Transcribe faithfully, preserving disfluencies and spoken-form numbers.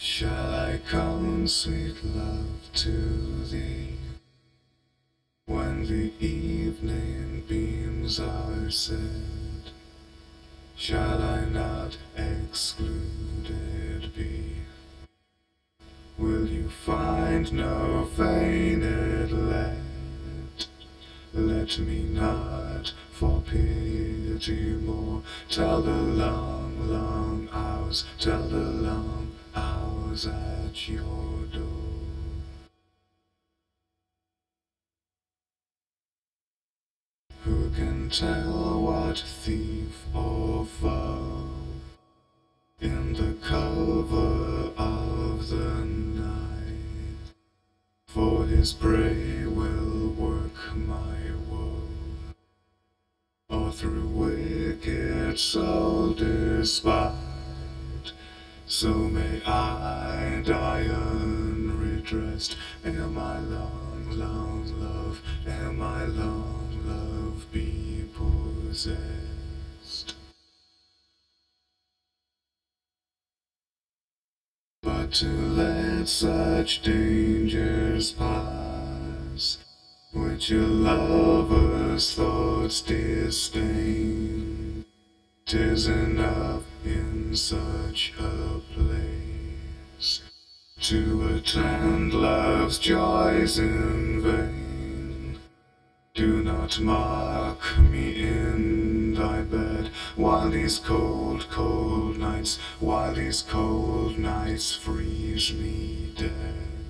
Shall I come, sweet love, to thee, when the evening beams are set? Shall I not excluded be? Will you find no feigned let? Let me not for pity more tell the long, long hours, tell the long hours at your door. Who can tell what thief or foe in the cover of the night for his prey will work my woe, or through wicked soul despite, so may I die unredressed, ere my long, long love, ere my long love be possessed. But to let such dangers pass, which a lover's thoughts disdain, 'tis enough in such a place to attend love's joys in vain. Do not mark me in thy bed, while these cold, cold nights, while these cold nights freeze me dead.